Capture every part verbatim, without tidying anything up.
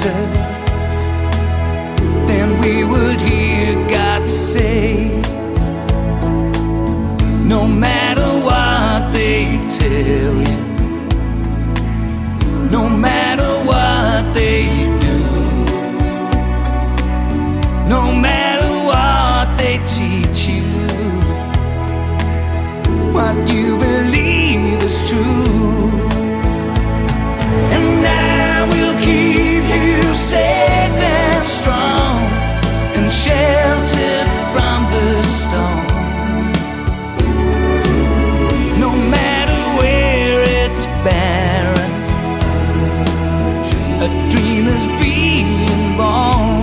answer, then we would hear God say, no matter what they tell you, no matter what they do, no matter what they teach you, what you believe is true. And I will keep you safe and strong and sheltered from the storm. No matter where it's barren, a dream is being born.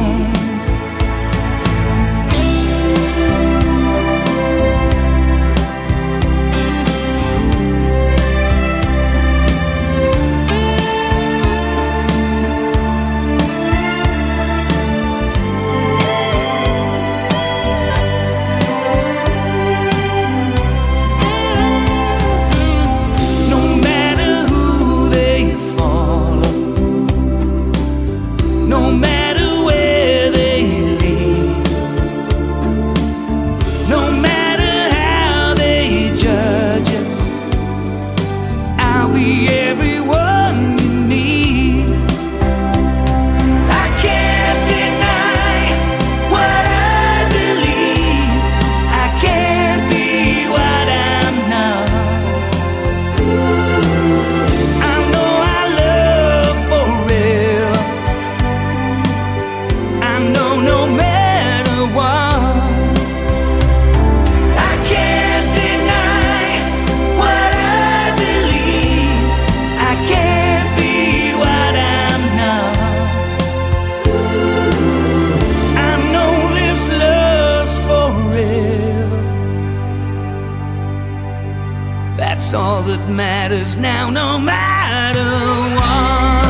That's all that matters now, no matter what.